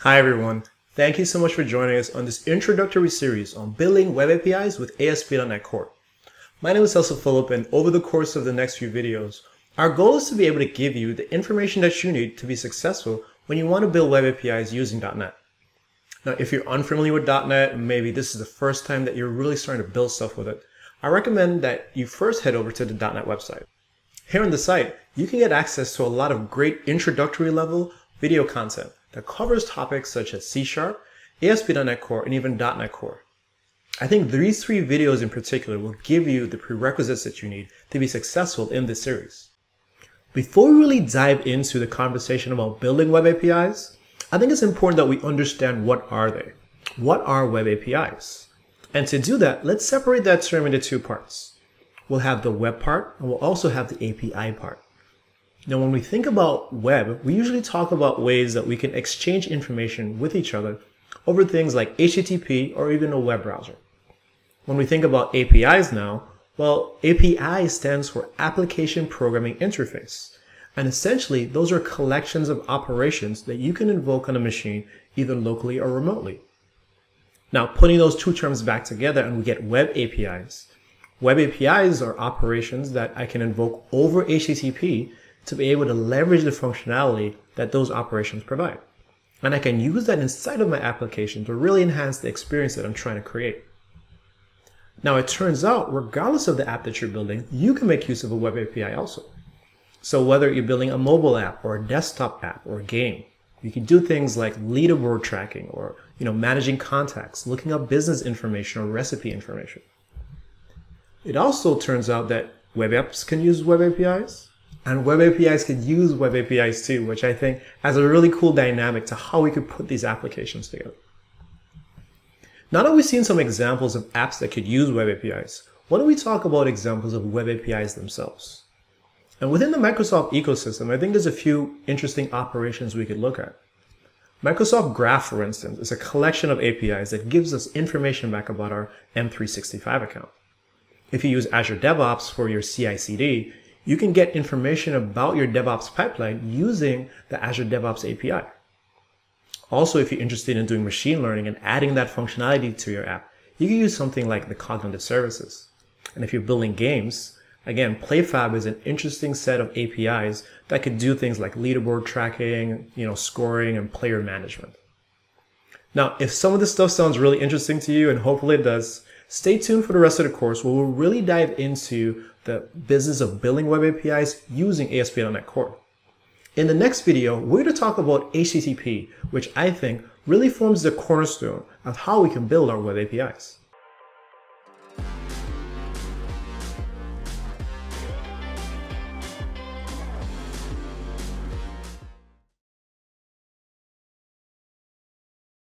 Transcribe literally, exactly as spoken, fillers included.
Hi everyone, thank you so much for joining us on this introductory series on building web A P Is with A S P dot NET Core. My name is Elsa Philip, and over the course of the next few videos, our goal is to be able to give you the information that you need to be successful when you want to build web A P Is using .NET. Now, if you're unfamiliar with .NET, maybe this is the first time that you're really starting to build stuff with it, I recommend that you first head over to the .NET website. Here on the site, you can get access to a lot of great introductory level video content that covers topics such as C Sharp, A S P dot NET Core, and even .NET Core. I think these three videos in particular will give you the prerequisites that you need to be successful in this series. Before we really dive into the conversation about building web A P Is, I think it's important that we understand what are they. What are web A P Is? And to do that, let's separate that term into two parts. We'll have the web part, and we'll also have the A P I part. Now, when we think about web, we usually talk about ways that we can exchange information with each other over things like H T T P or even a web browser. When we think about A P Is now, well, A P I stands for Application Programming Interface. And essentially, those are collections of operations that you can invoke on a machine either locally or remotely. Now, putting those two terms back together and we get web A P Is. Web A P Is are operations that I can invoke over H T T P to be able to leverage the functionality that those operations provide. And I can use that inside of my application to really enhance the experience that I'm trying to create. Now, it turns out, regardless of the app that you're building, you can make use of a web A P I also. So whether you're building a mobile app or a desktop app or a game, you can do things like leaderboard tracking or you know, managing contacts, looking up business information or recipe information. It also turns out that web apps can use web A P Is. And web A P Is can use web A P Is too, which I think has a really cool dynamic to how we could put these applications together. Now that we've seen some examples of apps that could use web A P Is, why don't we talk about examples of web A P Is themselves? And within the Microsoft ecosystem, I think there's a few interesting operations we could look at. Microsoft Graph, for instance, is a collection of A P Is that gives us information back about our M three sixty-five account. If you use Azure DevOps for your C I C D, you can get information about your DevOps pipeline using the Azure DevOps A P I. Also, if you're interested in doing machine learning and adding that functionality to your app, you can use something like the Cognitive Services. And if you're building games, again, PlayFab is an interesting set of A P Is that could do things like leaderboard tracking, you know, scoring, and player management. Now, if some of this stuff sounds really interesting to you, and hopefully it does, stay tuned for the rest of the course where we'll really dive into the business of building web A P Is using A S P dot NET Core. In the next video, we're going to talk about H T T P, which I think really forms the cornerstone of how we can build our web A P Is.